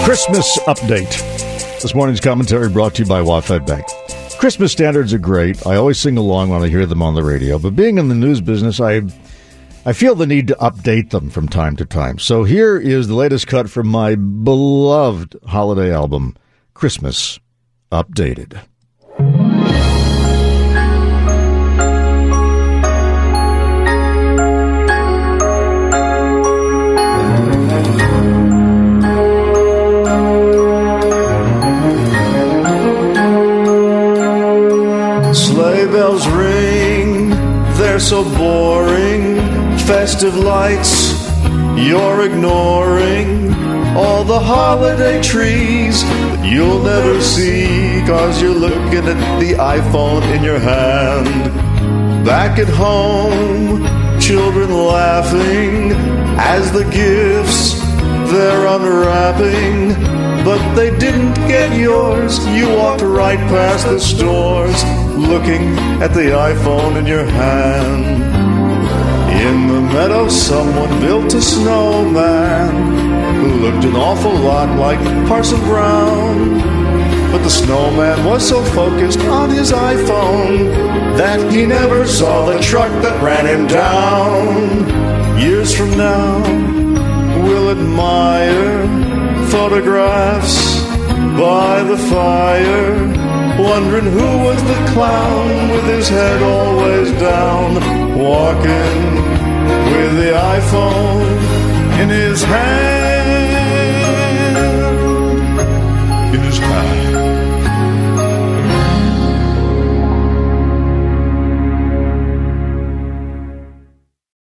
Christmas update. This morning's commentary brought to you by WaFd Bank. Christmas standards are great. I always sing along when I hear them on the radio. But being in the news business, I feel the need to update them from time to time. So here is the latest cut from my beloved holiday album, Christmas Updated. Sleigh bells ring, they're so boring. Festive lights, you're ignoring. All the holiday trees that you'll never see, 'cause you're looking at the iPhone in your hand. Back at home, children laughing as the gifts they're unwrapping. But they didn't get yours. You walked right past the stores, looking at the iPhone in your hand. In the meadow, someone built a snowman who looked an awful lot like Parson Brown. But the snowman was so focused on his iPhone that he never saw the truck that ran him down. Years from now, we'll admire photographs by the fire, wondering who was the clown with his head always down, walking with the iPhone in his hand.